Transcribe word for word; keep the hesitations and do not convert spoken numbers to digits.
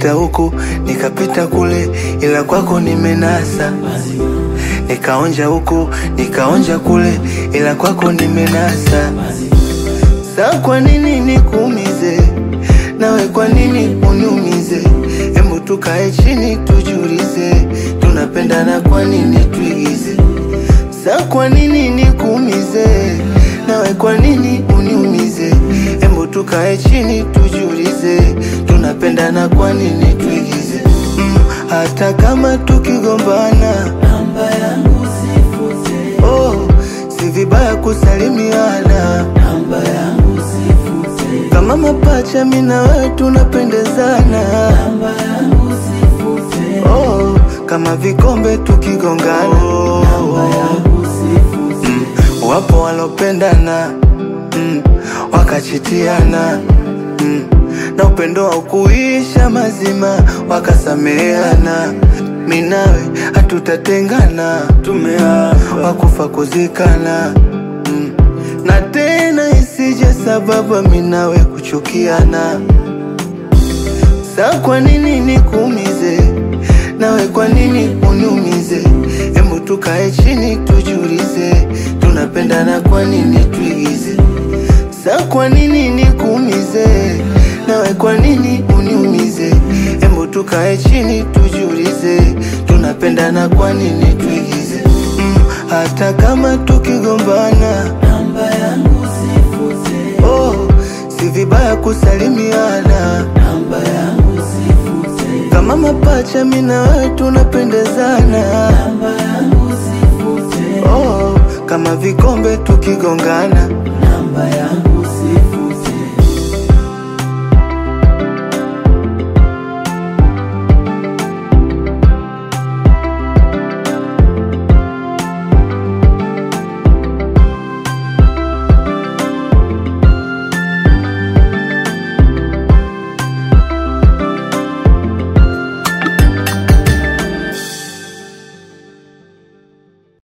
Nikapita huku, nikapita kule, ila kwako nimenasa. Nikaonja huku, nikaonja kule, ila kwako nimenasa. Sa kwa nini nikuumize, nawe kwa nini uniumize? Embu tukae chini tujulize, tunapendana kwa nini tuigize? Sa kwa nini nikuumize, nawe kwa nini uniumize? Embu tukae chini tujulize, tunapendana kwa nini tuigize? mm, Hata kama tukigombana, namba yangu sifute. Oh, si vibaya kusalimiana, Namba yangu sifute. kama mapacha mimi na wewe tunapendezana. Namba yangu sifute. Oh, kama vikombe tukigongana. Namba yangu sifute. mm, Wapo walopendana mm, wakachitiana mm, na upendo wa kuisha mazima wakasameheana. Mimi nawe hatutatengana, tumeapa kufa kuzikana mm, na tena isije sababu mimi nawe kuchukiana. Sa kwa nini nikuumize, nawe kwa nini uniumize? Embu tukae chini tujulize, tunapendana kwa nini tuigize? Sa kwa nini nikuumize, nawe kwa nini uniumize? Embu tukae chini tujulize, tunapendana kwa nini tuigize? mm, Hata kama tukigombana, Namba yangu sifute. oh, si vibaya kusalimiana. Namba yangu sifute. Kama mapacha mimi na wewe tunapendezana. Namba yangu sifute. Oh, kama vikombe tukigongana. Namba yangu